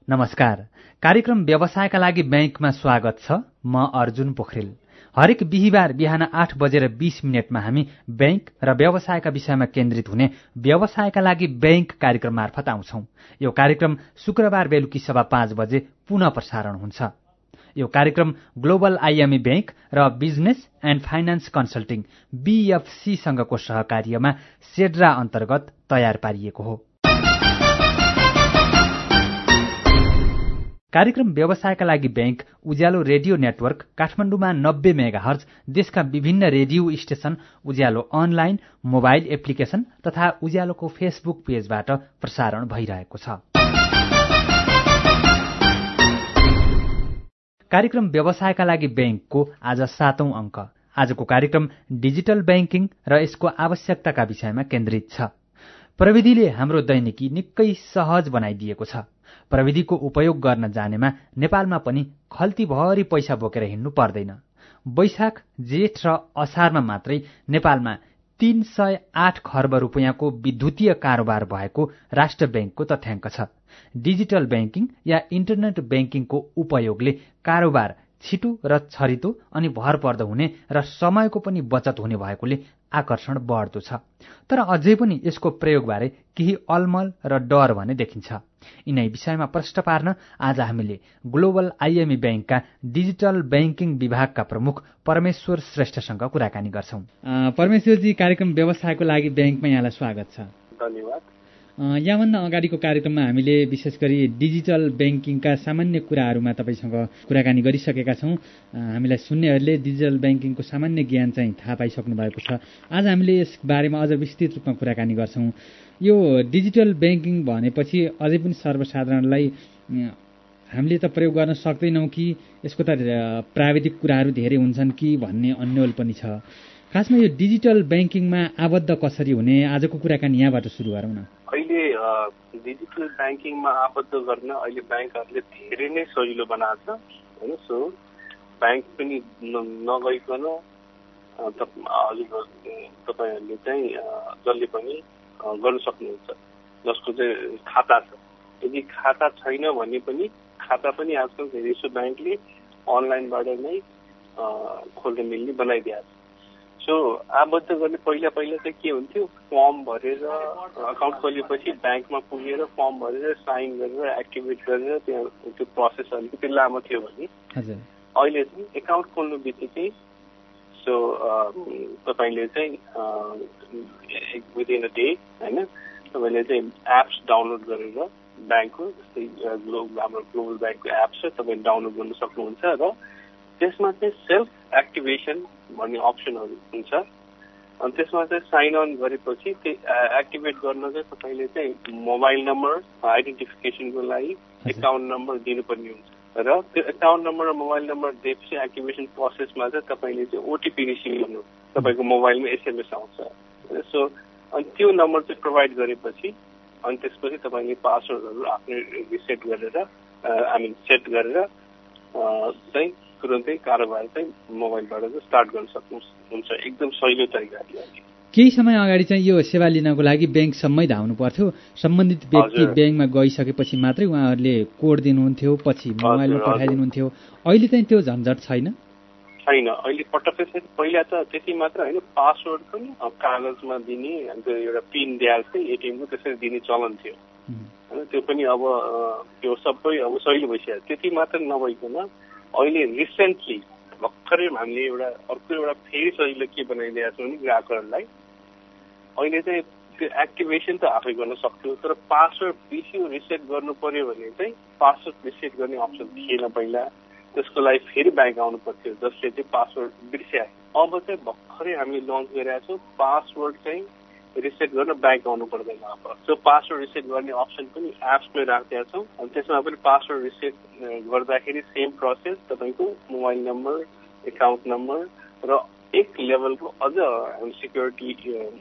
नमस्कार। कार्यक्रम व्यवसायका लागि बैंकमा स्वागत छ। म अर्जुन पोखरेल। हरेक बिहीबार बिहान 8:20 हामी बैंक र व्यवसायका विषयमा केन्द्रित हुने व्यवसायका लागि बैंक कार्यक्रम मार्फत आउँछौं। यो कार्यक्रम शुक्रबार बेलुकी 5:15 बजे पुनः प्रसारण हुन्छ। यो कार्यक्रम ग्लोबल आईएमई बैंक र business and finance consulting BFC सँगको सहकार्यमा सेड्रा अन्तर्गत तयार पारिएको हो। कार्यक्रम व्यवसायका लागि बैंक उज्यालो रेडियो नेटवर्क काठमाडौँमा 90 मेगाहर्ज, देशका विभिन्न radio station, Ujyaalo online mobile application तथा उज्यालोको फेसबुक पेजबाट प्रसारण भइरहेको छ। कार्यक्रम व्यवसायका लागि बैंकको आज 7औं अङ्क। आजको कार्यक्रम डिजिटल बैंकिङ र यसको आवश्यकताका विषयमा केन्द्रित छ। प्रविधिले हाम्रो दैनिकी निकै सहज बनाइदिएको छ। प्रविधिको उपयोग गर्न जानेमा नेपालमा पनि खल्तीभरि पैसा बोकेर हिँड्नु पर्दैन। वैशाख, जेठ र असारमा मात्रै नेपालमा 308 खर्ब रुपियाँको विद्युतीय कारोबार भएको राष्ट्र बैंकको तथ्याङ्क छ। डिजिटल बैंकिङ या इन्टरनेट बैंकिङको उपयोगले कारोबार छिटो र छरितो अनि भरपर्दो हुने र समयको पनि बचत हुने भएकोले आकर्षण बढ्दो छ। तर अझै पनि यसको प्रयोगबारे केही अलमल र डर भने देखिन्छ। यिनै विषयमा प्रश्न पार्न आज हामीले ग्लोबल आईएमई बैंकका डिजिटल बैंकिङ विभागका प्रमुख परमेश्वर श्रेष्ठसँग कुराकानी गर्छौं। परमेश्वरजी, कार्यक्रम व्यवसायको लागि बैंकमा यहाँलाई स्वागत छ। धन्यवाद। यहाँभन्दा अगाडिको कार्यक्रममा हामीले विशेष गरी डिजिटल बैंकिङका सामान्य कुराहरूमा तपाईसँग कुराकानी गरिसकेका छौं। हामीलाई सुन्नेहरूले डिजिटल बैंकिङको सामान्य ज्ञान चाहिँ थाहा पाइसक्नु भएको छ। आज हामीले यस बारेमा अझ विस्तृत रूपमा कुराकानी गर्छौं। यो डिजिटल बैंकिङ भनेपछि अझै पनि सर्वसाधारणलाई हामीले त प्रयोग गर्न सक्दैनौँ कि यसको त प्राविधिक कुराहरू धेरै हुन्छन् कि भन्ने अन्यल पनि छ। खासमा यो डिजिटल बैंकिङमा आबद्ध कसरी हुने, आजको कुराकानी यहाँबाट सुरु गरौँ न। अहिले डिजिटल बैंकिङमा आबद्ध गर्न अहिले बैंकहरूले धेरै नै सजिलो बनाएको छ हैन। सो बैंक पनि नगइकन तपाईहरुले चाहिँ जसले पनि गर्न सक्नुहुन्छ, जसको चाहिँ खाता छ। यदि खाता छैन भने पनि खाता पनि आजकल धेरै बैंकले अनलाइनबाट नै खोल्न मिल्ने बनाइदिएको छ। सो आबद्ध गर्ने पहिला चाहिँ के हुन्थ्यो, फर्म भरेर अकाउन्ट खोलेपछि ब्याङ्कमा पुगेर फर्म भरेर साइन गरेर एक्टिभेट गरेर त्यो प्रोसेस अलिकति लामो थियो भने अहिले चाहिँ एकाउन्ट खोल्नु बित्तिकै सो तपाईँले चाहिँ विदिन अ डे होइन तपाईँले चाहिँ एप्स डाउनलोड गरेर ब्याङ्कको जस्तै हाम्रो ग्लोबल ब्याङ्कको एप्स छ, तपाईँ डाउनलोड गर्न सक्नुहुन्छ र त्यसमा चाहिँ सेल्फ एक्टिभेसन भन्ने अप्सनहरू हुन्छ। अनि त्यसमा चाहिँ साइन अन गरेपछि एक्टिभेट गर्न चाहिँ तपाईँले चाहिँ मोबाइल नम्बर आइडेन्टिफिकेसनको लागि एकाउन्ट नम्बर दिनुपर्ने हुन्छ र त्यो एकाउन्ट नम्बर र मोबाइल नम्बर दिएपछि एक्टिभेसन प्रोसेसमा चाहिँ तपाईँले चाहिँ ओटिपी रिसिभ गर्नु, तपाईँको मोबाइलमा एसएमएस आउँछ। सो अनि त्यो नम्बर चाहिँ प्रोभाइड गरेपछि अनि त्यसपछि तपाईँले पासवर्डहरू आफ्नो रिसेट गरेर सेट गरेर चाहिँ तुरन्तै कारोबार चाहिँ मोबाइलबाट चाहिँ स्टार्ट गर्न सक्नुहुन्छ एकदम सजिलो तरिकाले। केही समय अगाडि चाहिँ यो सेवा लिनको लागि ब्याङ्कसम्मै धाउनु पर्थ्यो। सम्बन्धित व्यक्ति ब्याङ्कमा गइसकेपछि मात्रै उहाँहरूले कोड दिनुहुन्थ्यो, पछि मोबाइलमा पठाइदिनुहुन्थ्यो। अहिले चाहिँ त्यो झन्झट छैन। अहिले पटक्कै पहिला त त्यति मात्र होइन, पासवर्ड पनि कागजमा दिने अन्त एउटा पिन दिएर चाहिँ एटिएमको त्यसरी दिने चलन थियो होइन। त्यो पनि अब त्यो सबै अब सजिलो भइसक्यो। त्यति मात्र नभइकन अहिले रिसेन्टली भर्खरै हामीले अर्को एउटा फेरि सजिलो के बनाइदिएको छ भने ग्राहकहरूलाई अहिले चाहिँ त्यो एक्टिभेसन त आफै गर्न सक्थ्यो, तर पासवर्ड बिर्सियो रिसेट गर्नु पर्यो भने चाहिँ पासवर्ड रिसेट गर्ने अप्सन थिएन पहिला। त्यसको लागि फेरि ब्याङ्क आउनु पर्थ्यो जसले चाहिँ पासवर्ड बिर्स्याए। अब चाहिँ भर्खरै हामीले लन्च गरेका छौँ, पासवर्ड चाहिँ रिसेट गर्न ब्याङ्क आउनु पर्दैन। अब सो पासवर्ड रिसेट गर्ने अप्सन पनि एप्समै राखिदिएका छौँ। अनि त्यसमा पनि पासवर्ड रिसेट गर्दाखेरि सेम प्रोसेस, तपाईँको मोबाइल नम्बर, एकाउन्ट नम्बर र एक लेभलको अझ हामी सिक्योरिटी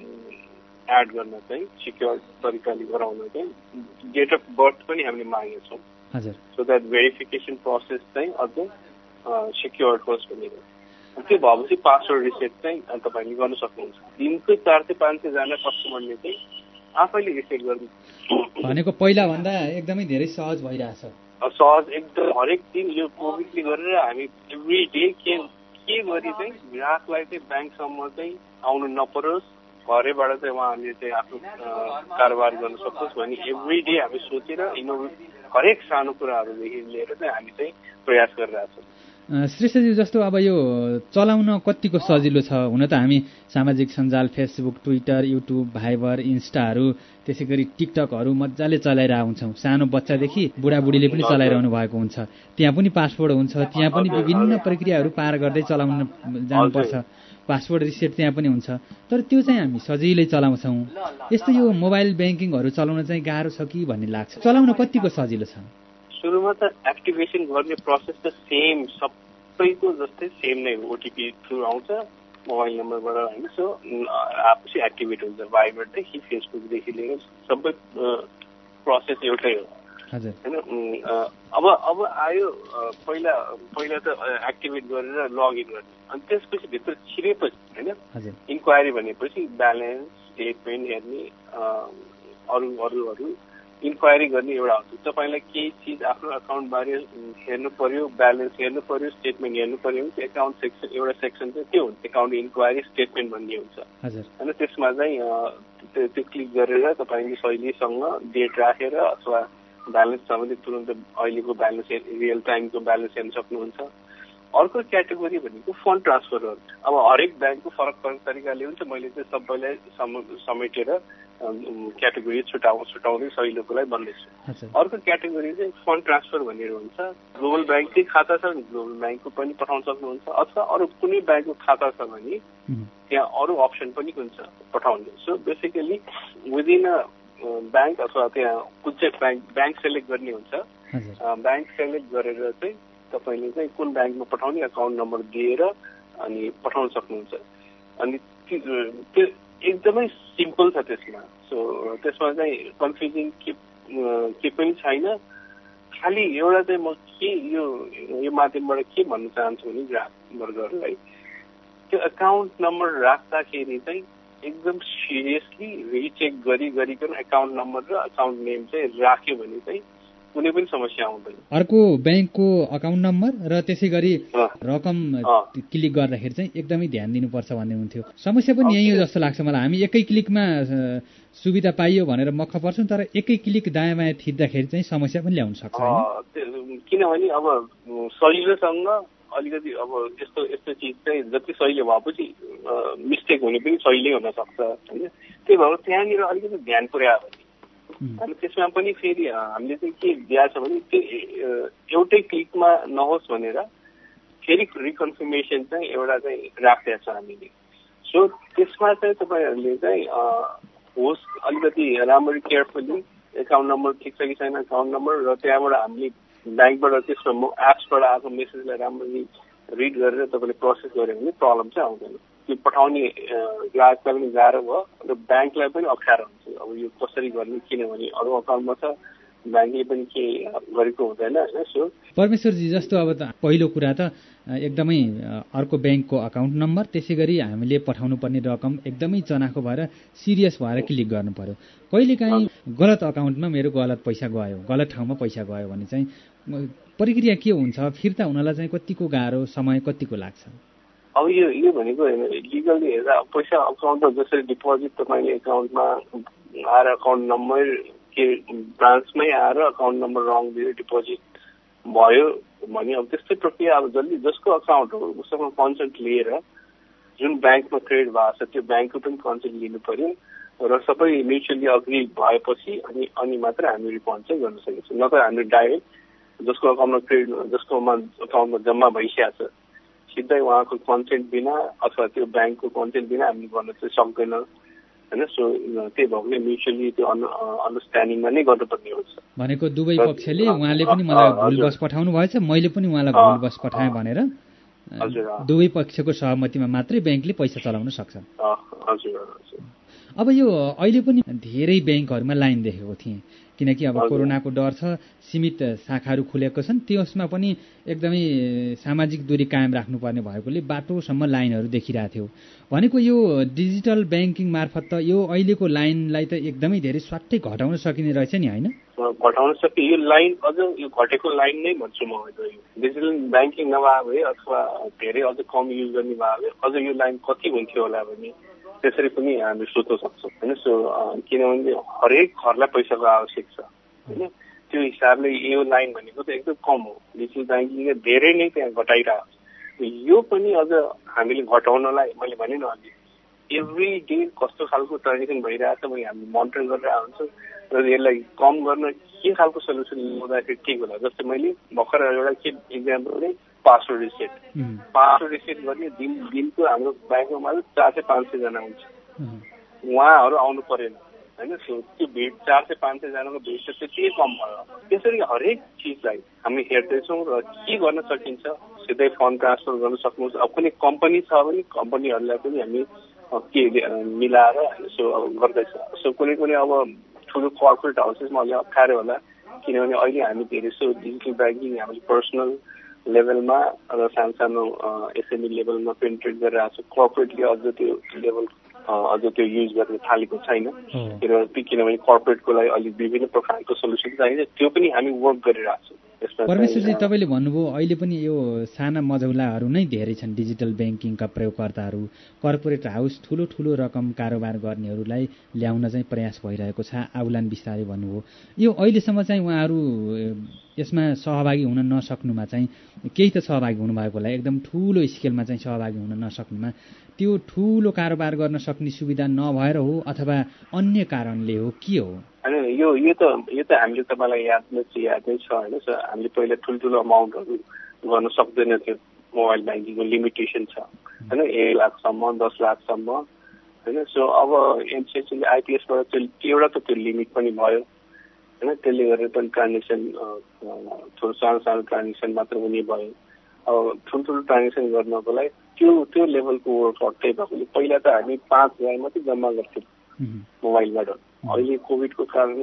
एड गर्न चाहिँ सिक्योर तरिकाले गराउन चाहिँ डेट अफ बर्थ पनि हामीले मागेका छौँ सो द्याट भेरिफिकेसन प्रोसेस चाहिँ अझ सिक्योर होस् भनेर। त्यो भएपछि पासवर्ड रिसेट चाहिँ तपाईँले गर्न सक्नुहुन्छ। दिनको 400-500 जना कस्टमरले चाहिँ आफैले रिसेट गर्नु भनेको पहिला भन्दा एकदमै धेरै सहज भइरहेछ। सहज एकदम हरेक दिन यो कोभिडले गरेर हामी एभ्री डे के गरी चाहिँ ग्राहकलाई चाहिँ ब्याङ्कसम्म चाहिँ आउनु नपरोस्, घरैबाट चाहिँ उहाँहरूले चाहिँ आफ्नो कारोबार गर्न सकोस् भनी एभ्री डे हामी सोचेर हरेक सानो कुराहरूदेखि लिएर चाहिँ हामी चाहिँ प्रयास गरिरहेको छौँ। श्रेष्ठजी, जस्तो अब यो चलाउन कतिको सजिलो छ? हुन त हामी सामाजिक सञ्जाल फेसबुक, ट्विटर, युट्युब, भाइबर, इन्स्टाहरू, त्यसै गरी टिकटकहरू मजाले चलाइरहेको हुन्छौँ। सानो बच्चादेखि बुढाबुढीले पनि चलाइरहनु भएको हुन्छ। त्यहाँ पनि पासवर्ड हुन्छ, त्यहाँ पनि विभिन्न प्रक्रियाहरू पार गर्दै चलाउन जानुपर्छ। पासवर्ड रिसेट त्यहाँ पनि हुन्छ, तर त्यो चाहिँ हामी सजिलै चलाउँछौँ। यस्तो यो मोबाइल ब्याङ्किङहरू चलाउन चाहिँ गाह्रो छ कि भन्ने लाग्छ? चलाउन कतिको सजिलो छ? सुरुमा त एक्टिभेसन गर्ने प्रोसेस त सेम, सबैको जस्तै सेम नै हो। ओटिपी थ्रु आउँछ मोबाइल नम्बरबाट होइन। सो आफै एक्टिभेट हुन्छ। भाइबरदेखि फेसबुकदेखि लिएर सबै प्रोसेस एउटै हो होइन। अब आयो पहिला त एक्टिभेट गरेर लगइन गर्ने, अनि त्यसपछि भित्र छिरेपछि होइन इन्क्वायरी भनेपछि ब्यालेन्स स्टेटमेन्ट हेर्ने, अरू इन्क्वायरी गर्ने एउटा हुन्छ। तपाईँलाई केही चिज आफ्नो अकाउन्टबारे हेर्नु पर्यो, ब्यालेन्स हेर्नु पर्यो, स्टेटमेन्ट हेर्नु पर्यो भने एकाउन्ट सेक्सन एउटा सेक्सन चाहिँ त्यो हुन्छ, एकाउन्ट इन्क्वायरी स्टेटमेन्ट भन्ने हुन्छ होइन। त्यसमा चाहिँ त्यो क्लिक गरेर तपाईँले सहिलेसँग डेट राखेर अथवा ब्यालेन्स छ भने तुरन्त अहिलेको ब्यालेन्स रियल टाइमको ब्यालेन्स हेर्न सक्नुहुन्छ। अर्को क्याटेगोरी भनेको फन्ड ट्रान्सफरहरू। अब हरेक ब्याङ्कको फरक तरिकाले हुन्छ, मैले चाहिँ सबैलाई समेटेर क्याटेगोरी छुटाउँदै सहिलोको लागि भन्दैछु। अर्को क्याटेगोरी चाहिँ फन्ड ट्रान्सफर भनेर हुन्छ। ग्लोबल ब्याङ्ककै खाता छ भने ग्लोबल ब्याङ्कको पनि पठाउन सक्नुहुन्छ, अथवा अरू कुनै ब्याङ्कको खाता छ भने त्यहाँ अरू अप्सन पनि हुन्छ पठाउने। So basically within a bank अथवा त्यहाँ कुन चाहिँ ब्याङ्क सेलेक्ट गर्ने हुन्छ। ब्याङ्क सेलेक्ट गरेर चाहिँ तपाईँले चाहिँ कुन ब्याङ्कमा पठाउने अकाउन्ट नम्बर दिएर अनि पठाउन सक्नुहुन्छ। अनि त्यो एकदमै सिम्पल छ त्यसमा। सो त्यसमा चाहिँ कन्फ्युजिङ के पनि छैन। खालि एउटा चाहिँ म के यो माध्यमबाट के भन्न चाहन्छु भने ग्राहक वर्गहरूलाई त्यो अकाउन्ट नम्बर राख्दाखेरि चाहिँ एकदम सिरियसली रिचेक गरिकन अकाउन्ट नम्बर र अकाउन्ट नेम चाहिँ राख्यो भने चाहिँ कुनै पनि समस्या आउँदैन। अर्को ब्याङ्कको अकाउन्ट नम्बर र त्यसै गरी रकम क्लिक गर्दाखेरि चाहिँ एकदमै ध्यान दिनुपर्छ भन्ने हुन्थ्यो। समस्या पनि यही हो जस्तो लाग्छ मलाई। हामी एकै क्लिकमा सुविधा पाइयो भनेर मक्ख पर्छौँ, तर एकै क्लिक दायाँ बायाँ थिच्दाखेरि चाहिँ समस्या पनि ल्याउन सक्छ। किनभने अब सजिलोसँग अलिकति अब यस्तो चिज चाहिँ जति सहिले भएपछि मिस्टेक हुने पनि सहिले हुन सक्छ होइन। त्यही भएर त्यहाँनिर अलिकति ध्यान पुर्यायो भने अनि त्यसमा पनि फेरि हामीले चाहिँ के दिएको छ भने त्यो एउटै क्लिकमा नहोस् भनेर फेरि रिकन्फर्मेसन चाहिँ एउटा चाहिँ राखेको छ हामीले। सो त्यसमा चाहिँ तपाईँहरूले चाहिँ होस् अलिकति राम्ररी केयरफुल्ली एकाउन्ट नम्बर ठिक छ कि छैन अकाउन्ट नम्बर, र त्यहाँबाट हामीले ब्याङ्कबाट त्यसमा एप्सबाट आएको मेसेजलाई राम्ररी रिड गरेर तपाईँले प्रोसेस गऱ्यो भने प्रब्लम चाहिँ आउँदैन। त्यो पठाउने ग्राहकलाई पनि गाह्रो भयो र ब्याङ्कलाई पनि अप्ठ्यारो हुन्छ। अब यो कसरी गर्ने, किनभने अरू अकाउन्टमा छ ब्याङ्कले पनि के गरेको हुँदैन होइन। सो परमेश्वरजी, जस्तो अब त पहिलो कुरा त एकदमै अर्को ब्याङ्कको अकाउन्ट नम्बर, त्यसै गरी हामीले पठाउनु पर्ने रकम एकदमै चनाखो भएर सिरियस भएर क्लिक गर्नु पर्यो। कहिलेकाहीँ गलत अकाउन्टमा मेरो गलत पैसा गयो, गलत ठाउँमा पैसा गयो भने चाहिँ प्रक्रिया के हुन्छ? फिर्ता हुनलाई चाहिँ कतिको गाह्रो, समय कतिको लाग्छ? अब यो भनेको होइन, लिगली हेर्दा पैसा अकाउन्टमा जसरी डिपोजिट तपाईँले एकाउन्टमा आएर अकाउन्ट नम्बर के ब्रान्चमै आएर अकाउन्ट नम्बर रङ दिएर डिपोजिट भयो भने अब त्यस्तै प्रक्रिया अब जसको अकाउन्ट हो उसँग कन्सेन्ट लिएर जुन ब्याङ्कमा क्रेडिट भएको छ त्यो ब्याङ्कको पनि कन्सेन्ट लिनु पर्यो र सबै म्युचुअली अग्री भएपछि अनि मात्र हामी रिफन्ड चाहिँ गर्न सकिन्छ। नत्र हामी डाइरेक्ट जसको अकाउन्टमा क्रेडिट जसकोमा अकाउन्टमा जम्मा भइसकेको छ सिधै उहाँको कन्सेन्ट बिना अथवा त्यो ब्याङ्कको कन्सेन्ट बिना हामीले गर्न चाहिँ सक्दैन होइन। सो त्यही भएकोले म्युचुअली त्यो अन्डरस्ट्यान्डिङमा नै गर्नुपर्ने हुन्छ। भनेको दुवै पक्षले उहाँले पनि मलाई भुलवश पठाउनु भएछ, मैले पनि उहाँलाई भुलवश पठाएँ भनेर दुवै पक्षको सहमतिमा मात्रै ब्याङ्कले पैसा चलाउन सक्छ। हजुर। अब यो अहिले पनि धेरै ब्याङ्कहरूमा लाइन देखेको थिएँ। किनकि अब कोरोनाको डर छ, सीमित शाखाहरू खुलेको छन्, त्यसमा पनि एकदमै सामाजिक दूरी कायम राख्नुपर्ने भएकोले बाटोसम्म लाइनहरू देखिरहेको थियो। भनेको यो डिजिटल ब्याङ्किङ मार्फत त यो अहिलेको लाइनलाई त एकदमै धेरै स्वाट्टै घटाउन सकिने रहेछ नि, होइन? घटाउन सक्यो। यो लाइन अझ यो घटेको लाइन नै भन्छु म। डिजिटल ब्याङ्किङ नभए भए अथवा धेरै अझ कम युज गर्ने भए भए अझ यो लाइन कति हुन्थ्यो होला भने त्यसरी पनि हामी सोच्न सक्छौँ होइन। सो किनभने हरेक घरलाई पैसाको आवश्यक छ होइन, त्यो हिसाबले यो लाइन भनेको त एकदम कम हो। डिजिटल ब्याङ्किङले धेरै नै त्यहाँ घटाइरहेको छ। यो पनि अझ हामीले घटाउनलाई मैले भने न अघि एभ्री डे कस्तो खालको ट्रान्जेक्सन भइरहेछ भने हामी मोनिटर गरेर हुन्छौँ र यसलाई कम गर्न के खालको सल्युसन ल्याउँदाखेरि ठिक होला। जस्तै मैले भर्खर एउटा के इक्जाम्पल नै पासवर्ड रिसेट गर्ने दिनको हाम्रो ब्याङ्कमा मात्र 400-500 जना हुन्छ। उहाँहरू आउनु परेन होइन। त्यो भिड 400-500 जनाको भिड चाहिँ त्यति कम भयो। त्यसरी हरेक चिजलाई हामी हेर्दैछौँ र के गर्न सकिन्छ सिधै फन्ड ट्रान्सफर गर्न सक्नुहुन्छ। अब कुनै कम्पनी छ भने कम्पनीहरूलाई पनि हामी के मिलाएर गर्दैछ। कुनै अब ठुलो कर्पोरेट हाउसेसमा अलि अप्ठ्यारो होला किनभने अहिले हामी धेरै डिजिटल ब्याङ्किङ हामीले पर्सनल लेभलमा र सानो एसएमई लेभलमा पेनिट्रेट गरेर आएको छ। कर्पोरेटले अझ त्यो लेभल अझ त्यो युज गर्न थालेको छैन किनभने कर्पोरेटको लागि अलिक विभिन्न प्रकारको सल्युसन चाहिन्छ। त्यो पनि हामी वर्क गरिरहेको छौँ। परमेश्वरजी, तपाईँले भन्नुभयो अहिले पनि यो साना मझौलाहरू नै धेरै छन् डिजिटल ब्याङ्किङका प्रयोगकर्ताहरू। कर्पोरेट हाउस ठुलो ठुलो रकम कारोबार गर्नेहरूलाई ल्याउन चाहिँ प्रयास भइरहेको छ, आउलान बिस्तारै भन्नुभयो। यो अहिलेसम्म चाहिँ उहाँहरू यसमा सहभागी हुन नसक्नुमा चाहिँ केही त सहभागी हुनुभएको होला, एकदम ठुलो स्केलमा चाहिँ सहभागी हुन नसक्नुमा त्यो ठुलो कारोबार गर्न सक्ने सुविधा नभएर हो अथवा अन्य कारणले हो, के हो? यो त हामीले तपाईँलाई यादै छ होइन। हामीले पहिला ठुल्ठुलो अमाउन्टहरू गर्न सक्दैन थियो। मोबाइल ब्याङ्किङको लिमिटेसन छ होइन, 1 लाखसम्म 10 लाखसम्म होइन। अब एमसिएससीले आइपिएसबाट एउटा त त्यो लिमिट पनि भयो होइन। त्यसले गर्दा पनि ट्रान्जेक्सन थोरै सानो ट्रान्जेक्सन मात्र हुने भयो। अब ठुल्ठुलो ट्रान्जेक्सन गर्नको लागि त्यो लेभलको वर्कआउट त्यही भएकोले पहिला त हामी 5,000 मात्रै जम्मा गर्थ्यौँ मोबाइलबाट। अहिले कोभिडको कारणले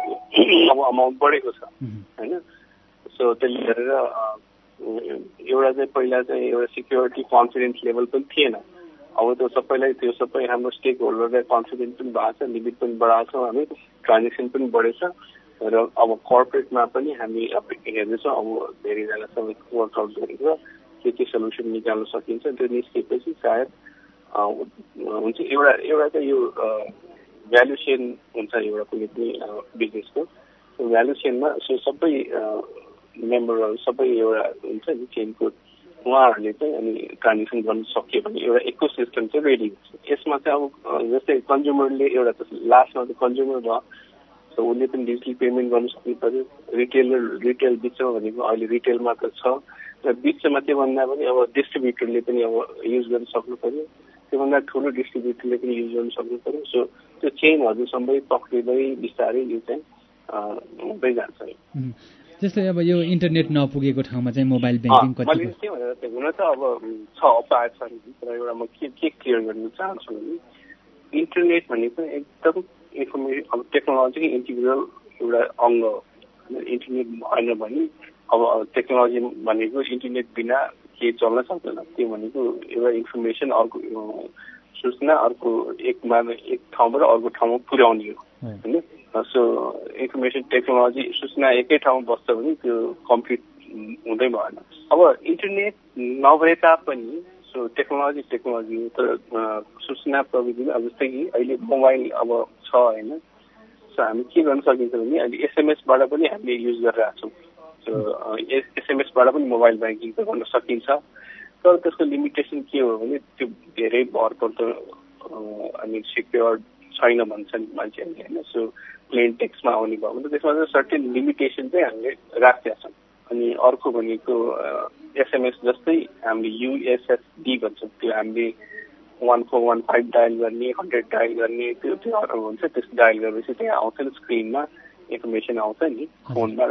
अब अमाउन्ट बढेको छ होइन। त्यसले गरेर एउटा चाहिँ पहिला चाहिँ एउटा सिक्योरिटी कन्फिडेन्स लेभल पनि थिएन। अब त्यो सबै हाम्रो स्टेक होल्डरलाई कन्फिडेन्स पनि भएको छ, लिमिट पनि बढाएको छौँ हामी, ट्रान्जेक्सन पनि बढेछ र अब कर्पोरेटमा पनि हामी अब हेर्दैछौँ। अब धेरैजनासँग वर्कआउट गरेर के सल्युसन निकाल्न सकिन्छ त्यो निस्केपछि सायद हुन्छ। एउटा त यो भ्यालु चेन हुन्छ एउटा कुनै पनि बिजनेसको भ्यालु चेनमा सबै मेम्बरहरू सबै एउटा हुन्छ नि चेनको उहाँहरूले चाहिँ अनि ट्रान्जेक्सन गर्न सक्यो भने एउटा इको सिस्टम चाहिँ रेडी हुन्छ। यसमा चाहिँ अब जस्तै कन्ज्युमरले एउटा त लास्टमा त कन्ज्युमर भयो उसले पनि डिजिटल पेमेन्ट गर्न सक्नु पर्यो। रिटेल बिचमा भनेको अहिले रिटेलमा त छ र बिचमा त्योभन्दा पनि अब डिस्ट्रिब्युटरले पनि अब युज गर्न सक्नु पर्यो। त्योभन्दा ठुलो डिस्ट्रिब्युटरले पनि युज गर्न सक्नु पर्यो। त्यो चेनहरू सबै पक्रिँदै बिस्तारै यो चाहिँ हुँदै जान्छ। जस्तै अब यो इन्टरनेट नपुगेको ठाउँमा चाहिँ मोबाइल ब्याङ्किङ मैले के भनेर हुन त अब छ उपाय छन् तर एउटा म के क्लियर गर्न चाहन्छु भने इन्टरनेट भनेको एकदम इन्फर्मेसन अब टेक्नोलोजीको इन्टिग्रल एउटा अङ्ग हो। इन्टरनेट भएन भने अब टेक्नोलोजी भनेको इन्टरनेट बिना के चल्न सक्दैन। त्यो भनेको एउटा इन्फर्मेसन अर्को सूचना अर्को एक ठाउँबाट अर्को ठाउँमा पुर्याउने हो होइन। इन्फर्मेसन टेक्नोलोजी सूचना एकै ठाउँमा बस्छ भने त्यो कम्प्लिट हुँदै भएन। अब इन्टरनेट नभए तापनि टेक्नोलोजी हो तर सूचना प्रविधि अब जस्तै कि अहिले मोबाइल अब छ होइन। हामी के गर्न सकिन्छ भने अहिले एसएमएसबाट पनि हामीले युज गरिरहेको छौँ। एसएमएसबाट पनि मोबाइल ब्याङ्किङ त गर्न सकिन्छ तर त्यसको लिमिटेसन के हो भने त्यो धेरै भरपर्दो अनि सिक्योर छैन भन्छन् मान्छेहरूले होइन। प्लेन टेक्स्टमा आउने भयो भने त्यसमा चाहिँ सर्टेन लिमिटेसन चाहिँ हामीले राखेका छौँ। अनि अर्को भनेको एसएमएस जस्तै हामीले युएसएसडी भन्छौँ। त्यो हामीले 1415 डायल गर्ने 100 डायल गर्ने त्यो हुन्छ। त्यस डायल गरेपछि त्यहाँ आउँछ नि स्क्रिनमा इन्फर्मेसन आउँछ नि फोनबाट।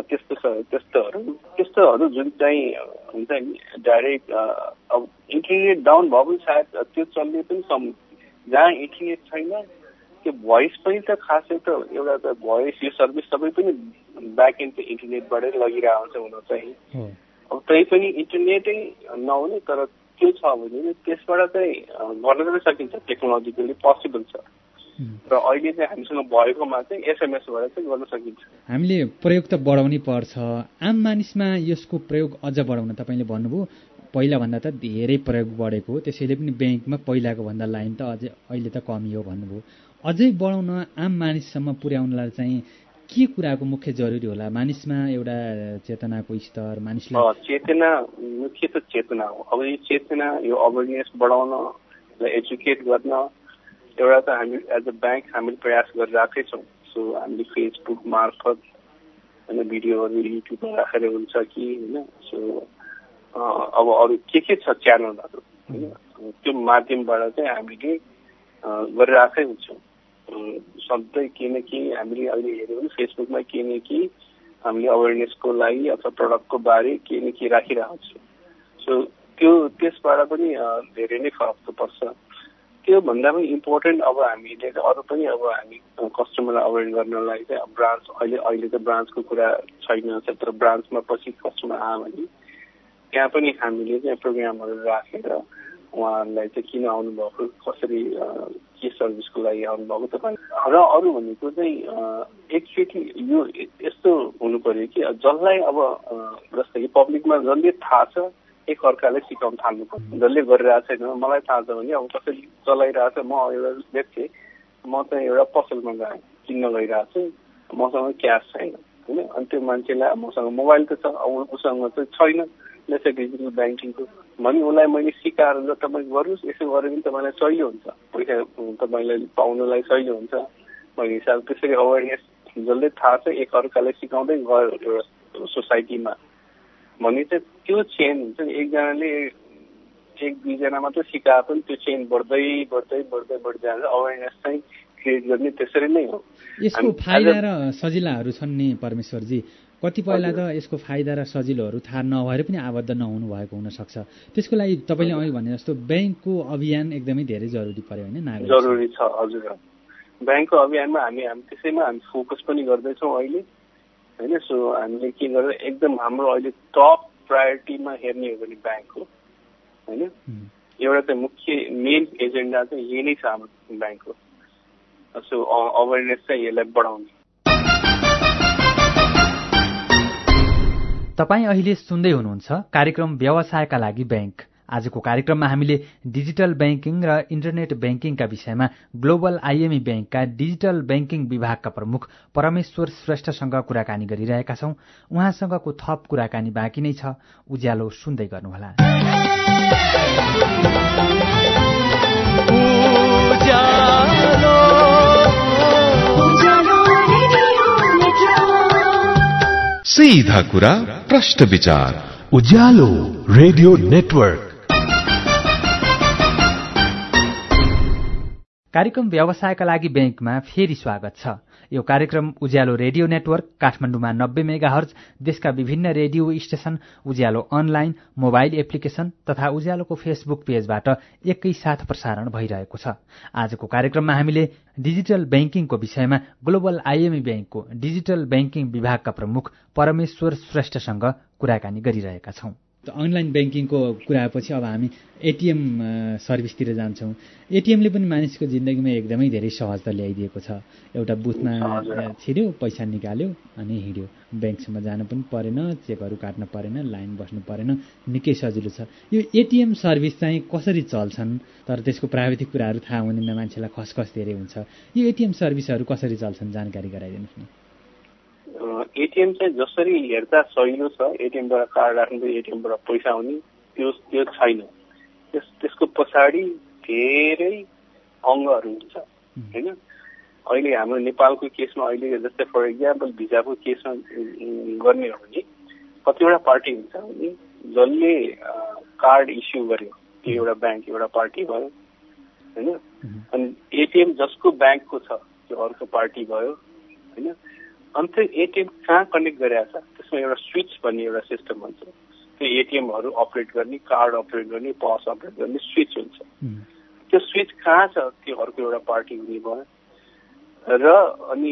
त्यस्तोहरू जुन चाहिँ हुन्छ नि डाइरेक्ट अब इन्टरनेट डाउन भयो भने सायद त्यो चल्ने पनि जहाँ इन्टरनेट छैन त्यो भोइस पनि त खासै त एउटा त भोइस यो सर्भिस सबै पनि ब्याक एन्ड इन्टरनेटबाटै लगिरहेको हुन्छ हुन चाहिँ। अब तै पनि इन्टरनेटै नहुने तर त्यो छ भने त्यसबाट चाहिँ गर्न पनि सकिन्छ, टेक्नोलोजिकली पोसिबल छ। र अहिले चाहिँ हामीसँग भएकोमा चाहिँ एसएमएसबाट चाहिँ गर्न सकिन्छ। हामीले प्रयोग त बढाउनै पर्छ। आम मानिसमा यसको प्रयोग अझ बढाउन तपाईँले भन्नुभयो पहिलाभन्दा त धेरै प्रयोग बढेको हो, त्यसैले पनि ब्याङ्कमा पहिलाको भन्दा लाइन त अझै अहिले त कमी हो भन्नुभयो। अझै बढाउन आम मानिससम्म पुर्याउनलाई चाहिँ के कुराको मुख्य जरुरी होला? मानिसमा एउटा चेतनाको स्तर, मानिसलाई चेतना मुख्य त चेतना हो। अब यो चेतना यो अवेरनेस बढाउन एजुकेट गर्न एउटा त हामी एज अ ब्याङ्क हामीले प्रयास गरिरहेकै छौँ। सो हामीले फेसबुक मार्फत होइन भिडियोहरू युट्युबमा राखेर हुन्छ कि होइन, सो अब अरू के छ च्यानलहरू होइन, त्यो माध्यमबाट चाहिँ हामीले गरिरहेकै हुन्छौँ सधैँ। केही न केही हामीले अहिले हेऱ्यौँ भने फेसबुकमा केही न केही हामीले अवेरनेसको लागि अथवा प्रडक्टको बारे केही न केही राखिरहेको छौँ। सो त्यसबाट पनि धेरै नै फरक त पर्छ। त्यो भन्दा पनि इम्पोर्टेन्ट अब हामीले अरू पनि अब हामी कस्टमरलाई अवेर गर्नलाई चाहिँ ब्रान्च अहिले त ब्रान्चको कुरा छैन, तर ब्रान्चमा पछि कस्टमर आयो भने त्यहाँ पनि हामीले चाहिँ प्रोग्रामहरू राखेर उहाँहरूलाई चाहिँ किन आउनुभएको, कसरी के सर्भिसको लागि आउनुभएको तपाईँ र अरू भनेको चाहिँ एकचोटि यो यस्तो हुनु पर्यो कि जसलाई अब जस्तै कि पब्लिकमा जसले थाहा छ एकअर्काले सिकाउन थाल्नु पर्छ। जसले गरिरहेको छैन मलाई थाहा छ भने अब कसरी चलाइरहेको छ, म एउटा व्यक्ति म चाहिँ एउटा पसलमा गएँ किन्न गइरहेको छु, मसँग क्यास छैन होइन, अनि त्यो मान्छेलाई मसँग मोबाइल त छ उसँग चाहिँ छैन जस्तै डिजिटल ब्याङ्किङको भने उसलाई मैले सिकाएर ल तपाईँ गर्नुहोस्, यसो गऱ्यो भने तपाईँलाई सहिलो हुन्छ, पैसा तपाईँलाई पाउनलाई सहिलो हुन्छ भन्ने हिसाब। त्यसरी अवेरनेस जसले थाहा छ एकअर्कालाई सिकाउँदै गयो एउटा सोसाइटीमा भने चाहिँ त्यो चेन हुन्छ नि। एकजनाले एक दुईजना मात्र सिकाए पनि त्यो चेन बढ्दै बढ्दै बढ्दै बढ्दै जान्छ। अवेरनेस चाहिँ क्रिएट गर्ने त्यसरी नै हो। यसको फाइदा र सजिलाहरू छन् नि परमेश्वरजी, कतिपयलाई त यसको फाइदा र सजिलोहरू थाहा नभएर पनि आबद्ध नहुनु भएको हुनसक्छ। त्यसको लागि तपाईँले अघि भने जस्तो ब्याङ्कको अभियान एकदमै धेरै जरुरी पर्यो होइन? नागरिक जरुरी छ हजुर। ब्याङ्कको अभियानमा हामी त्यसैमा हामी फोकस पनि गर्दैछौँ अहिले होइन। सो हामीले के गरेर एकदम हाम्रो अहिले टप प्रायोरिटीमा हेर्ने हो भने ब्याङ्क हो होइन। एउटा चाहिँ मुख्य मेन एजेन्डा चाहिँ यही नै छ हाम्रो ब्याङ्कको। सो अवेरनेस चाहिँ यसलाई बढाउने। तपाईँ अहिले सुन्दै हुनुहुन्छ कार्यक्रम व्यवसायका लागि ब्याङ्क। आजको कार्यक्रममा हामीले डिजिटल ब्याङ्किङ र इन्टरनेट ब्याङ्किङका विषयमा ग्लोबल आइएमई ब्याङ्कका डिजिटल ब्याङ्किङ विभागका प्रमुख परमेश्वर श्रेष्ठसँग कुराकानी गरिरहेका छौं। उहाँसँगको थप कुराकानी बाँकी नै छ, उज्यालो सुन्दै गर्नुहोला। सीधा कुरा प्रश्न विचार उज्यालो रेडियो नेटवर्क। कार्यक्रम व्यवसायका लागि ब्याङ्कमा फेरि स्वागत छ। यो कार्यक्रम उज्यालो रेडियो नेटवर्क काठमाडौँमा 90 मेगाहर्ज, देशका विभिन्न radio station, Ujyaalo online mobile application तथा उज्यालोको फेसबुक पेजबाट एकैसाथ प्रसारण भइरहेको छ। आजको कार्यक्रममा हामीले डिजिटल ब्याङ्किङको विषयमा ग्लोबल आइएमई ब्याङ्कको डिजिटल ब्याङ्किङ विभागका प्रमुख परमेश्वर श्रेष्ठसँग कुराकानी गरिरहेका छौं। अनलाइन ब्याङ्किङको कुरापछि अब हामी एटिएम सर्भिसतिर जान्छौँ। एटिएमले पनि मानिसको जिन्दगीमा एकदमै धेरै सहजता ल्याइदिएको छ। एउटा बुथमा छिर्यो, पैसा निकाल्यो अनि हिँड्यो, ब्याङ्कसम्म जानु पनि परेन, चेकहरू काट्न परेन, लाइन बस्नु परेन, निकै सजिलो छ। यो एटिएम सर्भिस चाहिँ कसरी चल्छन्, तर त्यसको प्राविधिक कुराहरू थाहा हुँदैन मान्छेलाई, खसखस धेरै हुन्छ। यो एटिएम सर्भिसहरू कसरी चल्छन् जानकारी गराइदिनुहोस् न। एटिएम चाहिँ जसरी हेर्दा सहिलो छ, एटिएमबाट कार्ड राख्नु एटिएमबाट पैसा आउने त्यो छैन। त्यसको पछाडि धेरै अङ्गहरू हुन्छ होइन। अहिले हाम्रो नेपालको केसमा अहिले जस्तै फर इक्जाम्पल भिजाको केसमा गर्ने हो भने कतिवटा पार्टी हुन्छ भने जसले कार्ड इस्यु गर्यो त्यो एउटा ब्याङ्क एउटा पार्टी भयो होइन। अनि एटिएम जसको ब्याङ्कको छ त्यो अर्को पार्टी भयो होइन। अनि त्यो एटिएम कहाँ कनेक्ट गरेको छ त्यसमा एउटा स्विच भन्ने एउटा सिस्टम हुन्छ। त्यो एटिएमहरू अपरेट गर्ने, कार्ड अपरेट गर्ने, पस अपरेट गर्ने स्विच हुन्छ। त्यो स्विच कहाँ छ त्यो अर्को एउटा पार्टी हुने भयो। र अनि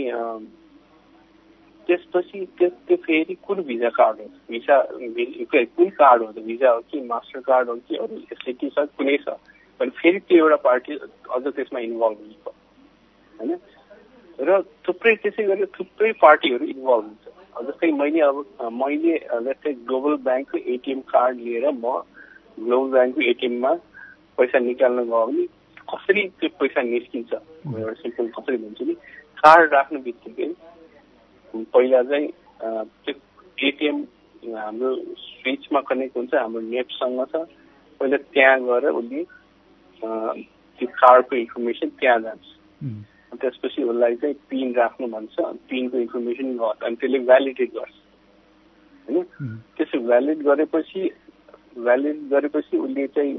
त्यसपछि त्यो फेरि कुन भिजा कार्ड हो, कुन कार्ड हो, भिजा हो कि मास्टर कार्ड हो कि अरू एसएटी छ कुनै छ भने फेरि त्यो एउटा पार्टी अझ त्यसमा इन्भल्भ हुन्छ होइन। र थुप्रै त्यसै गरी थुप्रै पार्टीहरू इन्भल्भ हुन्छ। जस्तै मैले जस्तै ग्लोबल ब्याङ्कको एटिएम कार्ड लिएर म ग्लोबल ब्याङ्कको एटिएममा पैसा निकाल्न गयो भने कसरी त्यो पैसा निस्किन्छ एउटा सिम्पल कसरी भन्छु नि, कार्ड राख्नु बित्तिकै पहिला चाहिँ त्यो एटिएम हाम्रो स्विचमा कनेक्ट हुन्छ, हाम्रो नेटसँग छ, पहिला त्यहाँ गएर उसले त्यो कार्डको इन्फर्मेसन त्यहाँ जान्छ। त्यसपछि उसलाई चाहिँ पिन राख्नु भन्छ, पिनको इन्फर्मेसन गर्छ अनि त्यसले भ्यालिडेट गर्छ होइन। त्यसो भ्यालिड गरेपछि उसले चाहिँ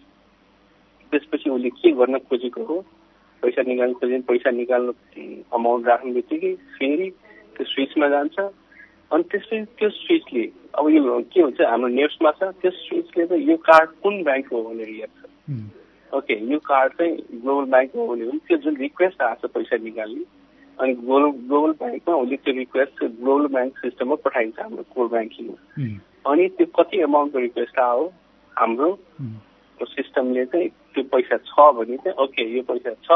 त्यसपछि उसले के गर्न खोजेको हो, पैसा निकाल्नु खोजेको, पैसा निकाल्नु अमाउन्ट राख्नु बित्तिकै फेरि त्यो स्विचमा जान्छ अनि त्यसपछि त्यो स्विचले अब यो के हुन्छ हाम्रो नेट्समा छ, त्यो स्विचले चाहिँ यो कार्ड कुन ब्याङ्कको हो भनेर हेर्छ। ओके, यो कार्ड चाहिँ ग्लोबल ब्याङ्कको हो भने त्यो जुन रिक्वेस्ट आएको छ पैसा निकाल्ने अनि ग्लोबल ब्याङ्कमा उसले त्यो रिक्वेस्ट ग्लोबल ब्याङ्क सिस्टममा पठाइन्छ हाम्रो कोर ब्याङ्किङमा। अनि त्यो कति एमाउन्टको रिक्वेस्ट आयो हाम्रो सिस्टमले चाहिँ त्यो पैसा छ भने चाहिँ ओके यो पैसा छ,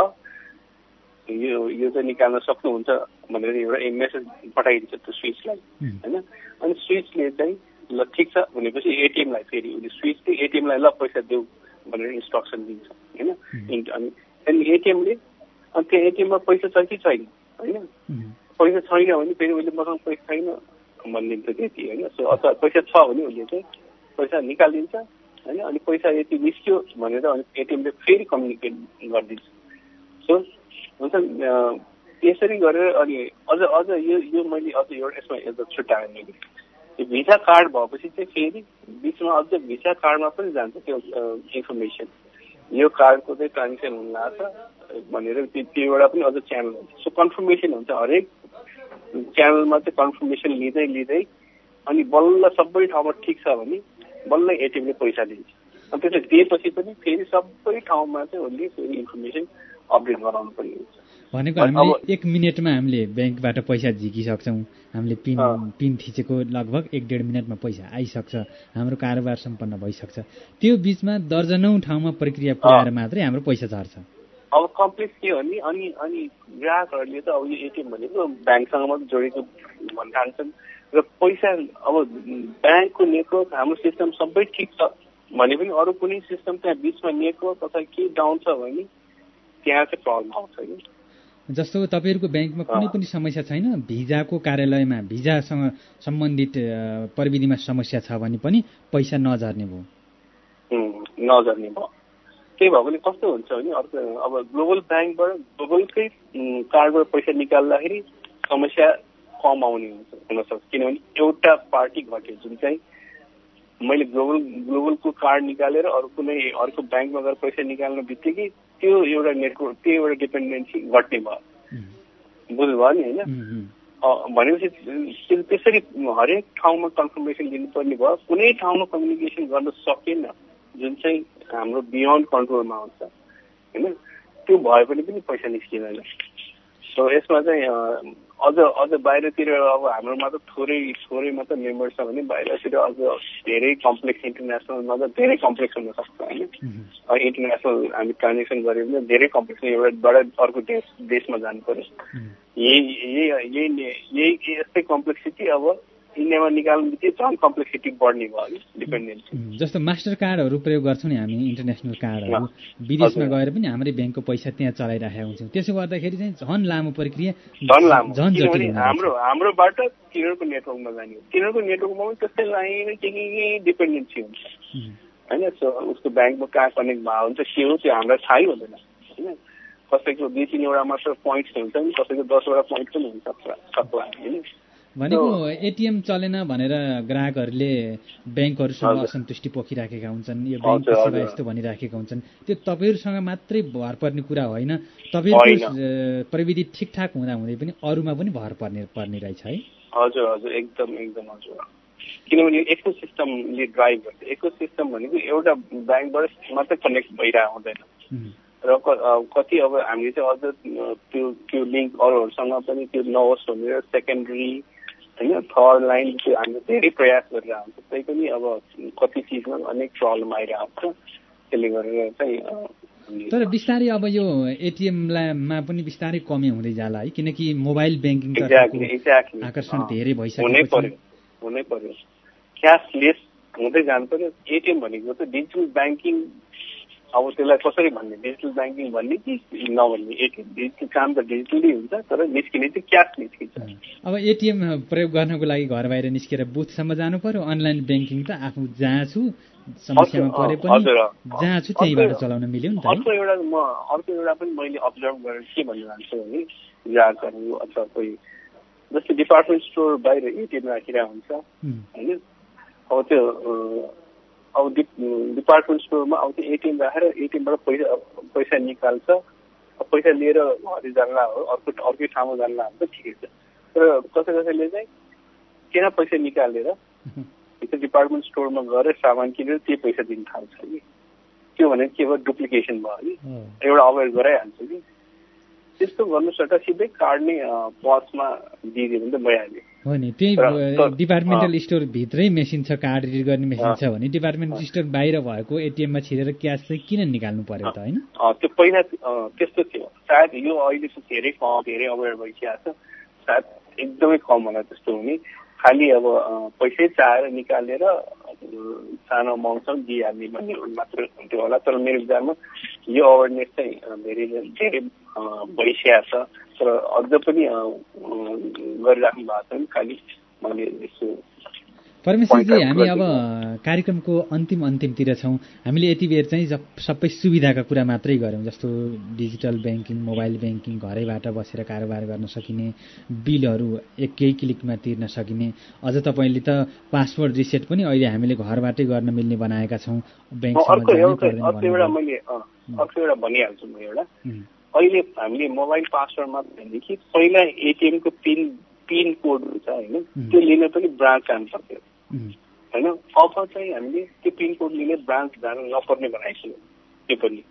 यो चाहिँ निकाल्न सक्नुहुन्छ भनेर एउटा मेसेज पठाइदिन्छ त्यो स्विचलाई होइन। अनि स्विचले चाहिँ ल ठिक छ भनेपछि एटिएमलाई फेरि उसले स्विचले एटिएमलाई ल पैसा देऊ भनेर इन्स्ट्रक्सन दिन्छ होइन। अनि एटिएमले अनि त्यो एटिएममा पैसा छ कि छैन होइन, पैसा छैन भने फेरि उसले मसँग पैसा छैन भनिदिन्छ त्यति होइन। सो अथवा पैसा छ भने उसले चाहिँ पैसा निकालिदिन्छ होइन। अनि पैसा यति निस्क्यो भनेर अनि एटिएमले फेरि कम्युनिकेट गरिदिन्छ। सो हुन्छ यसरी गरेर अनि अझ यो मैले अझ एउटा यसमा एउटा छुट्याएँ मैले, त्यो भिसा कार्ड भएपछि चाहिँ फेरि बिचमा अझ भिसा कार्डमा पनि जान्छ त्यो इन्फर्मेसन, यो कार्डको चाहिँ ट्रान्जेक्सन हुन लाग्छ भनेर त्योबाट पनि अझ च्यानल हुन्छ। सो कन्फर्मेसन हुन्छ हरेक च्यानलमा चाहिँ कन्फर्मेसन लिँदै अनि बल्ल सबै ठाउँमा ठिक छ भने बल्ल एटिएमले पैसा दिन्छ। अनि त्यसले दिएपछि पनि फेरि सबै ठाउँमा चाहिँ उसले फेरि इन्फर्मेसन अपडेट गराउनु पर्ने हुन्छ। भनेको हामीले 1 मिनेटमा हामीले ब्याङ्कबाट पैसा झिकिसक्छौँ, हामीले पिन थिचेको लगभग 1-1.5 मिनटमा पैसा आइसक्छ, हाम्रो कारोबार सम्पन्न भइसक्छ। त्यो बिचमा दर्जनौं ठाउँमा प्रक्रिया पुर्याएर मात्रै हाम्रो पैसा झर्छ। अब कम्प्लेक्स के हो नि अनि ग्राहकहरूले त अब यो एटिएम भनेको ब्याङ्कसँग मात्रै जोडेको भन्न ठान्छन् र पैसा अब ब्याङ्कको नेटवर्क हाम्रो सिस्टम सबै ठिक छ भने पनि अरू कुनै सिस्टम त्यहाँ बिचमा नेटवर्क अथवा के डाउन छ भने त्यहाँ चाहिँ प्रब्लम आउँछ नि। जस्तो तपाईँहरूको ब्याङ्कमा कुनै पनि समस्या छैन, भिजाको कार्यालयमा भिजासँग सम्बन्धित प्रविधिमा समस्या छ भने पनि पैसा नझर्ने भयो। त्यही भयो भने कस्तो हुन्छ भने अर्को अब ग्लोबल ब्याङ्कबाट ग्लोबलकै कार्डबाट पैसा निकाल्दाखेरि समस्या कम आउने हुनसक्छ, किनभने एउटा पार्टी घट्यो जुन चाहिँ मैले ग्लोबलको कार्ड निकालेर अर्को ब्याङ्कमा गएर पैसा निकाल्ने बित्तिकै त्यो एउटा नेटवर्क त्यो एउटा डिपेन्डेन्सी घट्ने भयो, बुझ्नुभयो नि होइन। भनेपछि त्यसरी हरेक ठाउँमा कन्फर्मेसन दिनुपर्ने भयो, कुनै ठाउँमा कम्युनिकेसन गर्न सकेन जुन चाहिँ हाम्रो बियोन्ड कन्ट्रोलमा आउँछ होइन, त्यो भए पनि पैसा निस्किँदैन। सो यसमा चाहिँ अझ बाहिरतिर अब हाम्रोमा त थोरै मात्र मेम्बर छ भने बाहिरतिर अझ धेरै कम्प्लेक्स इन्टरनेसनलमा त धेरै कम्प्लेक्स हुनसक्छ होइन। इन्टरनेसनल हामी ट्रान्जेक्सन गऱ्यो भने धेरै कम्प्लेक्स एउटाबाट अर्को देशमा जानु पर्यो, यही यस्तै कम्प्लेक्सिटी अब इन्डियामा निकाल्नु बित्तिकै झन् कम्प्लेक्सिटी बढ्ने भयो नि डिपेन्डेन्सी। जस्तो मास्टर कार्डहरू प्रयोग गर्छौँ नि हामी, इन्टरनेसनल कार्डहरू विदेशमा गएर पनि हाम्रै ब्याङ्कको पैसा त्यहाँ चलाइराखेका हुन्छौँ, त्यसो गर्दाखेरि चाहिँ झन् लामो प्रक्रिया, झन् जटिल। हाम्रोबाट तिनीहरूको नेटवर्कमा जाने, तिनीहरूको नेटवर्कमा पनि त्यस्तै लाइन के डिपेन्डेन्सी हुन्छ होइन। सो उसको ब्याङ्कमा कहाँ कनेक्ट भएको हुन्छ के हो त्यो हामीलाई थाहै हुँदैन होइन। कसैको 2-3वटा मात्र पोइन्ट्स हुन्छ नि, कसैको 10वटा पोइन्ट पनि हुनसक्ला होइन। भनेको एटिएम चलेन भनेर ग्राहकहरूले ब्याङ्कहरूसँग असन्तुष्टि पोखिराखेका हुन्छन्, यो ब्याङ्कको सेवा यस्तो भनिराखेका हुन्छन्। त्यो तपाईँहरूसँग मात्रै भर पर्ने कुरा होइन, तपाईँहरूको प्रविधि ठिकठाक हुँदै पनि अरूमा पनि भर पर्ने रहेछ है। हजुर एकदम हजुर, किनभने इको सिस्टमले ड्राइभ गर्छ। इको सिस्टम भनेको एउटा ब्याङ्कबाट मात्रै कनेक्ट भइरहेको हुँदैन र कति अब हामीले चाहिँ अझ त्यो लिङ्क अरूहरूसँग पनि त्यो नहोस् भनेर सेकेन्डरी होइन थर्ड लाइन त्यो हामीले धेरै प्रयास गरेर हुन्छ त्यही पनि अब कति चिजमा अनेक प्रब्लम आइरहेको हुन्छ त्यसले गरेर चाहिँ तर बिस्तारै अब यो एटिएममा पनि बिस्तारै कमी हुँदै जाला है किनकि मोबाइल ब्याङ्किङ आकर्षण धेरै भइसकेको हुनै पर्यो क्यासलेस हुँदै जानु पर्यो एटिएम भनेको त डिजिटल ब्याङ्किङ अब त्यसलाई कसरी भन्ने डिजिटल ब्याङ्किङ भन्ने कि नभन्ने एटिएम डिजिटल काम त डिजिटली हुन्छ तर निस्किने चाहिँ क्यास निस्किन्छ अब एटिएम प्रयोग गर्नको लागि घर बाहिर निस्केर बुथसम्म जानु पर्यो अनलाइन ब्याङ्किङ त आफू जहाँ छु समस्यामा परे पनि जहाँ छु त्यहीँबाट चलाउन मिल्यो नि त अर्को एउटा पनि मैले अब्जर्भ गरेर के भन्नु चाहन्छु भने ग्राहकहरू अथवा कोही जस्तै डिपार्टमेन्ट स्टोर बाहिर एटिएम राखिरहेको हुन्छ होइन अब त्यो अब डिपार्टमेन्ट स्टोरमा अब त्यो एटिएम राखेर एटिएमबाट पैसा निकाल्छ पैसा लिएर घरि जान्ला हो अर्कै ठाउँमा जान्ला हुन्छ ठिकै छ तर कसैले चाहिँ किन पैसा निकालेर डिपार्टमेन्ट स्टोरमा गएर सामान किनेर त्यो पैसा दिन थाल्छ कि त्यो भने के भयो डुप्लिकेसन भयो कि एउटा अवेर गराइहाल्छ कि त्यस्तो गर्नु सट्टा सिधै कार्ड नै पसमा दिइदियो भने त भइहाल्यो हो नि त्यही डिपार्टमेन्टल स्टोर भित्रै मेसिन छ कार्ड रिड गर्ने मेसिन छ भने डिपार्टमेन्टल स्टोर बाहिर भएको एटिएममा छिरेर क्यास चाहिँ किन निकाल्नु पर्यो त होइन त्यो पहिला त्यस्तो थियो सायद यो अहिले चाहिँ धेरै अवेर भइसकेको छ सायद एकदमै कम होला त्यस्तो हुने खालि अब पैसै चाहेर निकालेर सानो अमाउन्टसम्म दिइहाल्ने भन्ने मात्र हुन्थ्यो होला तर मेरो विचारमा यो अवेरनेस चाहिँ धेरै भइसकेको छ तर अझ पनि गरिराख्नु भएको छ खालि मैले यसो परमेश्वरजी हामी अब कार्यक्रमको अन्तिमतिर छौँ हामीले यति बेर चाहिँ सबै सुविधाका कुरा मात्रै गऱ्यौँ जस्तो डिजिटल ब्याङ्किङ मोबाइल ब्याङ्किङ घरैबाट बसेर कारोबार गर्न सकिने बिलहरू एकै क्लिकमा तिर्न सकिने अझ तपाईँले त पासवर्ड रिसेट पनि अहिले हामीले घरबाटै गर्न मिल्ने बनाएका छौँ अर्को एउटा भनिहाल्छु म एउटा अहिले हामीले मोबाइल पासवर्ड मात्र होइन कि पहिला एटिएमको पिन कोड हुन्छ होइन त्यो लिन पनि ब्रान्च जानु पर्थ्यो होइन अब चाहिँ हामीले त्यो पिन कोड लिने ब्रान्च जानु नपर्ने बनाइसक्यो त्यो पनि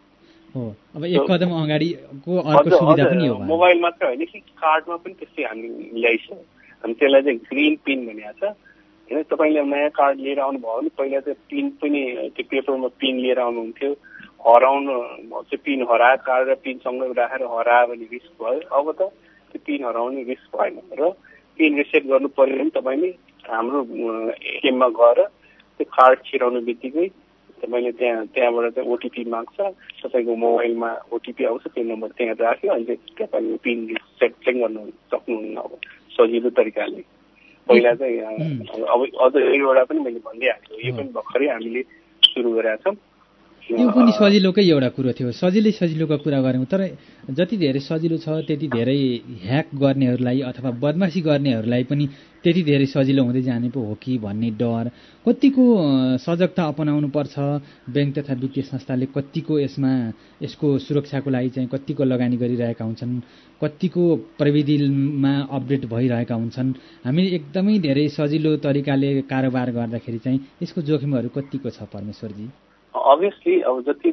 अब एक कदम अगाडिको अर्को सुविधा पनि हो मोबाइल मात्र होइन कि कार्डमा पनि त्यस्तै हामी ल्याइसक्यौँ हामी त्यसलाई चाहिँ ग्रिन पिन भनेको छ होइन तपाईँले नयाँ कार्ड लिएर आउनुभयो भने पहिला चाहिँ पिन पनि त्यो पेपरमा पिन लिएर आउनुहुन्थ्यो हराउनु त्यो पिन हरायो कार्ड र पिनसँग राखेर हरायो भने रिस्क भयो अब त त्यो पिन हराउने रिस्क भएन र पिन रिसेट गर्नु पर्यो भने तपाईँले हाम्रो एटिएममा गएर त्यो कार्ड छिराउनु बित्तिकै तपाईँले त्यहाँबाट चाहिँ ओटिपी माग्छ तपाईँको मोबाइलमा ओटिपी आउँछ त्यो नम्बर त्यहाँ राख्यो अनि चाहिँ तपाईँले पिन रिसेट चाहिँ गर्नु सक्नुहुन्न अब सजिलो तरिकाले पहिला चाहिँ अब अझ एउटा पनि मैले भनिदिइहालेँ यो पनि भर्खरै हामीले सुरु गरेका छौँ यो पनि सजिलोकै एउटा कुरो थियो सजिलोको कुरा गऱ्यौँ तर जति धेरै सजिलो छ त्यति धेरै ह्याक गर्नेहरूलाई अथवा बदमासी गर्नेहरूलाई पनि त्यति धेरै सजिलो हुँदै जाने पो हो कि भन्ने डर कतिको सजगता अपनाउनु पर्छ ब्याङ्क तथा वित्तीय संस्थाले कतिको यसको सुरक्षाको लागि चाहिँ कतिको लगानी गरिरहेका हुन्छन् कतिको प्रविधिमा अपडेट भइरहेका हुन्छन् हामीले एकदमै धेरै सजिलो तरिकाले कारोबार गर्दाखेरि चाहिँ यसको जोखिमहरू कतिको छ परमेश्वरजी अभियसली अब जति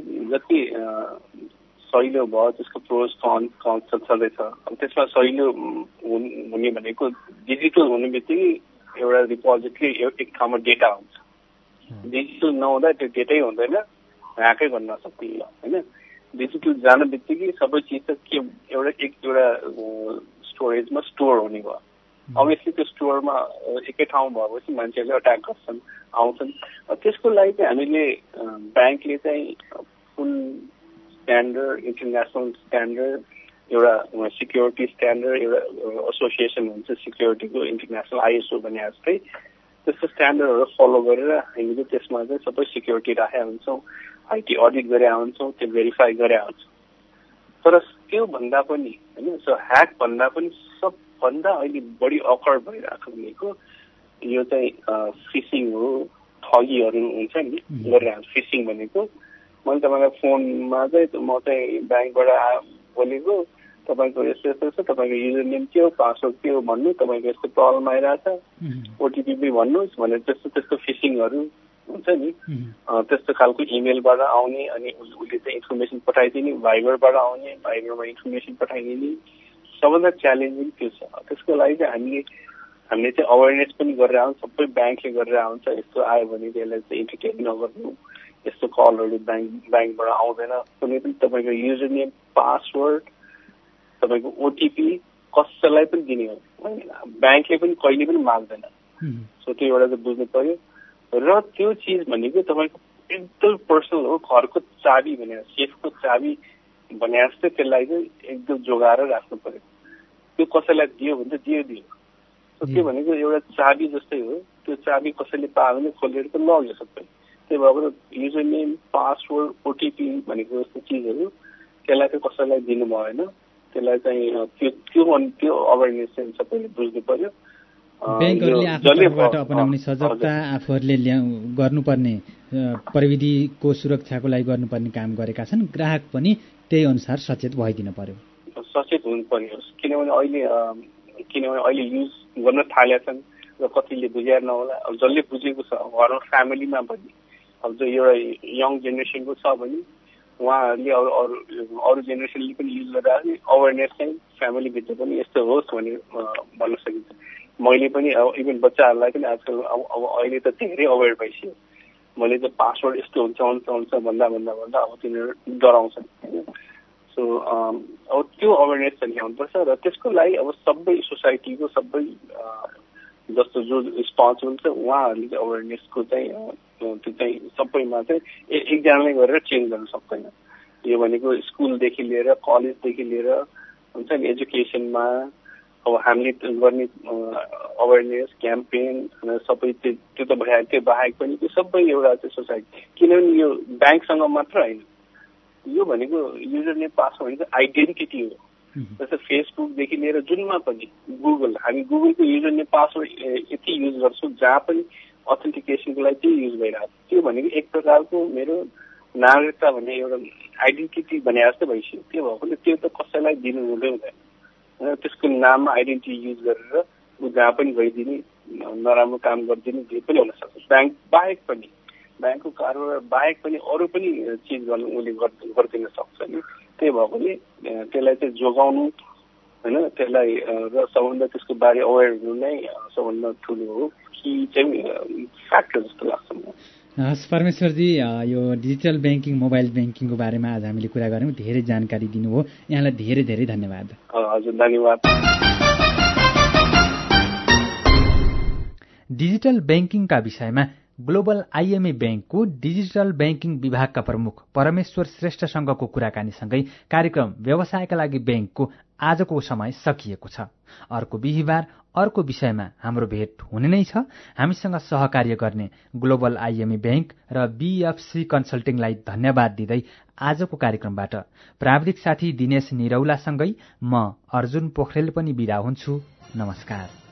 सहिलो भयो त्यसको प्रोज कन्स छँदैछ अब त्यसमा सहिलो हुने भनेको डिजिटल हुने बित्तिकै एउटा रिपोजिटरी एक ठाउँमा डेटा हुन्छ डिजिटल नहुँदा त्यो डेटै हुँदैन ह्याकै गर्न सकिन्छ होइन डिजिटल जाने बित्तिकै सबै चिज त के एउटा स्टोरेजमा स्टोर हुने भयो अभियसली त्यो स्टोरमा एकै ठाउँ भएपछि मान्छेहरूले अट्याक गर्छन् आउँछन् त्यसको लागि चाहिँ हामीले ब्याङ्कले चाहिँ फुल स्ट्यान्डर्ड इन्टरनेसनल स्ट्यान्डर्ड एउटा सिक्योरिटी स्ट्यान्डर्ड एउटा एसोसिएसन हुन्छ सिक्योरिटीको इन्टरनेसनल आइएसओ भने जस्तै त्यस्तो स्ट्यान्डर्डहरू फलो गरेर हामीले त्यसमा चाहिँ सबै सिक्योरिटी राखेका हुन्छौँ आइटी अडिट गरेका हुन्छौँ त्यो भेरिफाई गरेका हुन्छौँ तर त्यो भन्दा पनि होइन सो ह्याक भन्दा पनि सबभन्दा अहिले बढी अकर भइरहेको भनेको यो चाहिँ फिसिङ हो ठगीहरू हुन्छ नि गरिरहेको फिसिङ भनेको मैले तपाईँलाई फोनमा चाहिँ म चाहिँ ब्याङ्कबाट बोलेको तपाईँको यस्तो यस्तो छ तपाईँको युजर नेम के हो पासवर्ड के हो भन्नु तपाईँको यस्तो प्रब्लम आइरहेछ ओटिपी भन्नुहोस् भनेर त्यस्तो फिसिङहरू हुन्छ नि त्यस्तो खालको इमेलबाट आउने अनि उसले चाहिँ इन्फर्मेसन पठाइदिने, भाइबरबाट आउने, भाइबरमा इन्फर्मेसन पठाइदिने, सबभन्दा च्यालेन्जिङ त्यो छ। त्यसको लागि चाहिँ हामीले चाहिँ अवेरनेस पनि गरेर आउँछ, सबै ब्याङ्कले गरेर आउँछ। यस्तो आयो भने त्यसलाई चाहिँ इन्टरटेन नगर्नु, यस्तो कलहरू ब्याङ्कबाट आउँदैन, कुनै पनि तपाईँको युजर नेम, पासवर्ड, तपाईँको ओटिपी कसैलाई पनि दिने हो, ब्याङ्कले पनि कहिले पनि माग्दैन। सो त्यो एउटा चाहिँ बुझ्नु पर्यो। र त्यो चिज भनेको तपाईँको एकदम पर्सनल हो, घरको चाबी भनेर, सेफको चाबी भने जस्तै त्यसलाई चाहिँ एकदम जोगाएर राख्नु पर्यो। त्यो कसैलाई दियो भने चाहिँ दियो। त्यो भनेको एउटा चाबी जस्तै हो, त्यो चाबी कसैले पायो भने खोलेर त लग्यो सबै। त्यही भएर युजर नेम, पासवर्ड, ओटिपी भनेको जस्तो चिजहरू त्यसलाई चाहिँ कसैलाई दिनु भएन। त्यसलाई चाहिँ त्यो अवेरनेस चाहिँ सबैले बुझ्नु पर्यो। ब्याङ्कहरूले आफ्नो तर्फबाट अपनाउने सजगता, आफूहरूले गर्नुपर्ने प्रविधिको सुरक्षाको लागि गर्नुपर्ने काम गरेका छन्। ग्राहक पनि त्यही अनुसार सचेत भइदिनु पर्यो, सचेत हुनु पर्यो। किनभने अहिले युज गर्न थालेका छन् र कतिले बुझेर नहोला। अब जसले बुझेको छ घरमा फ्यामिलीमा पनि, अब जो एउटा यङ जेनेरेसनको छ भने उहाँहरूले अरू जेनेरेसनले पनि युज गर्दा अवेरनेस चाहिँ फ्यामिलीभित्र पनि यस्तो होस् भने भन्न सकिन्छ। मैले पनि अब इभन बच्चाहरूलाई पनि आजकल अब अहिले त धेरै अवेर भइसक्यो। मैले चाहिँ पासवर्ड यस्तो हुन्छ भन्दा अब तिनीहरू डराउँछन् होइन। सो अब त्यो अवेरनेस चाहिँ ल्याउनुपर्छ र त्यसको लागि अब सबै सोसाइटीको सबै जस्तो जो रिस्पोन्सिबल छ उहाँहरूले चाहिँ अवेरनेसको चाहिँ त्यो चाहिँ सबैमा चाहिँ एकजनाले गरेर चेन्ज गर्न सक्दैन। यो भनेको स्कुलदेखि लिएर कलेजदेखि लिएर हुन्छ नि एजुकेसनमा अब हामीले गर्ने अवेरनेस क्याम्पेन सबै त्यो त भइहाल्यो। त्यो बाहेक पनि त्यो सबै एउटा चाहिँ सोसाइटी, किनभने यो ब्याङ्कसँग मात्र होइन, यो भनेको युजर नेम पासवर्ड भनेको आइडेन्टिटी हो। जस्तै फेसबुकदेखि लिएर जुनमा पनि हामी गुगलको युजर नेम पासवर्ड यति युज गर्छौँ जहाँ पनि अथेन्टिकेसनको लागि त्यही युज भइरहेको छ। त्यो भनेको एक प्रकारको मेरो नागरिकता भन्ने एउटा आइडेन्टिटी भने जस्तो भइसक्यो। त्यो भएकोले त्यो त कसैलाई दिनु हुँदैन। त्यसको नाममा आइडेन्टिटी युज गरेर ऊ जहाँ पनि गइदिने, नराम्रो काम गरिदिने, जे पनि हुन सक्छ। ब्याङ्क बाहेक पनि, ब्याङ्कको कारोबार बाहेक पनि अरू पनि चिज गर्नु उसले गरिदिन सक्छ नि। त्यही भएकोले त्यसलाई चाहिँ जोगाउनु होइन, त्यसलाई र सबभन्दा त्यसको बारे अवेर हुनु नै सबभन्दा ठुलो हो कि चाहिँ फ्याक्टर जस्तो लाग्छ मलाई। हस् परमेश्वरजी, यो डिजिटल ब्याङ्किङ, मोबाइल ब्याङ्किङको बारेमा आज हामीले कुरा गऱ्यौँ, धेरै जानकारी दिनुभयो, यहाँलाई धेरै धेरै धन्यवाद। हजुर धन्यवाद। डिजिटल ब्याङ्किङका विषयमा ग्लोबल आइएमए ब्याङ्कको डिजिटल ब्याङ्किङ विभागका प्रमुख परमेश्वर श्रेष्ठसँगको कुराकानीसँगै कार्यक्रम व्यवसायका लागि ब्याङ्कको आजको समय सकिएको छ। अर्को बिहिबार अर्को विषयमा हाम्रो भेट हुने नै छ। हामीसँग सहकार्य गर्ने ग्लोबल आइएमए ब्याङ्क र बीएफसी कन्सल्टिङलाई धन्यवाद दिँदै आजको कार्यक्रमबाट प्राविधिक साथी दिनेश निरौलासँगै म अर्जुन पोखरेल पनि बिदा हुन्छु। नमस्कार।